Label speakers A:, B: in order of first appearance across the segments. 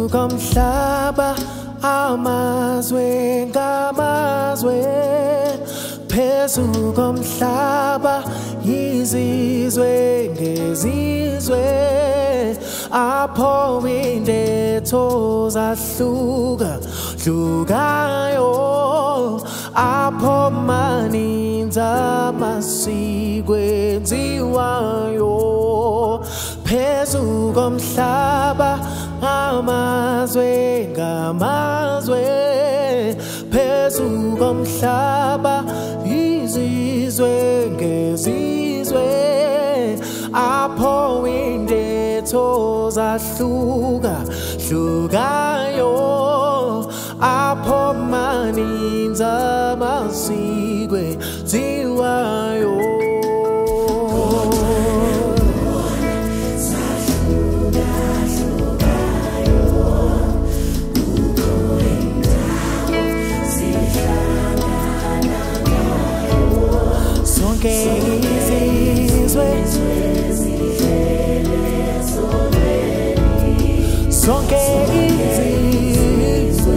A: komhlaba amazwe ngamazwe phezu komhlaba izizwe ngezizwe apho indetho zahlukayo apho maninzi amasiko enziwayo phezu komhlaba amazwe ngamazwe phezu komhlaba izizwe ngezizwe apho indetho zahlukayo apho maninzi amasiko enziwayo sonke izizwe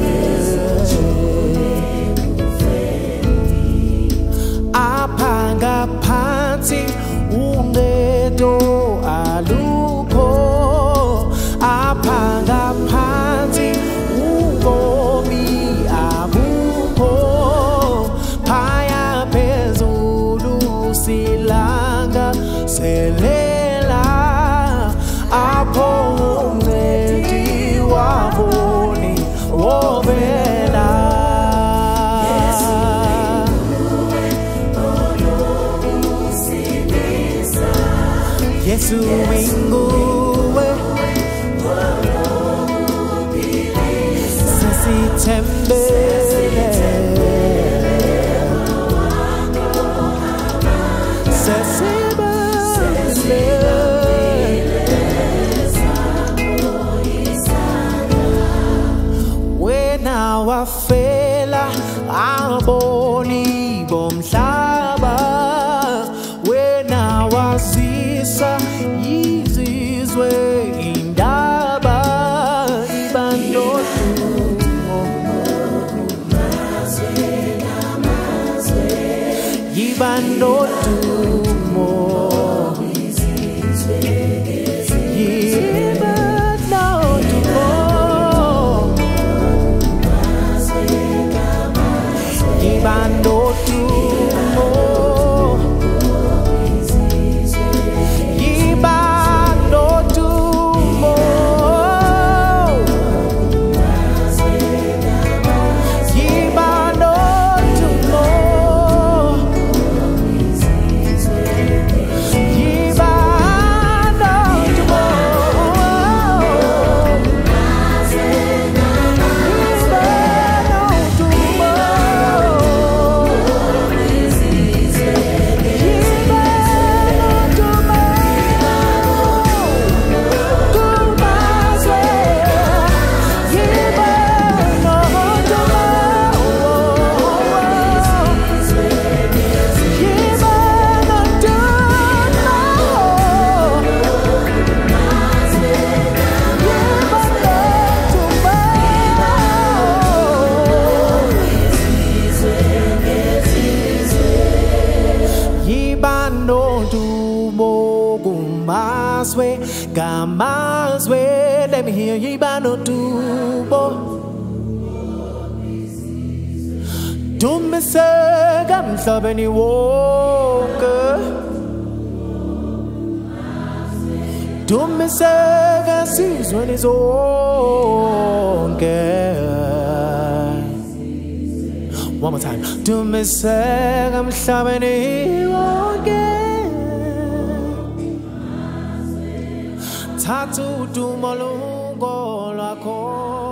A: apha ngaphansi uncedo alukho apha ngaphansi ubomi abukho phaya phezulu silanga selela apho uncedi waboni wovela Yesu inguwe sesithembele wena wafela aboni bomhlaba wena wazisa izizwe indaba ibandodumo Gamazwe, let me hear ye banodubo. Dumisega mhlabeni wonke. Dumisega sizweni zonke. One more time. Dumisega mhlabeni wonke. Tatu dumo lungo lwakho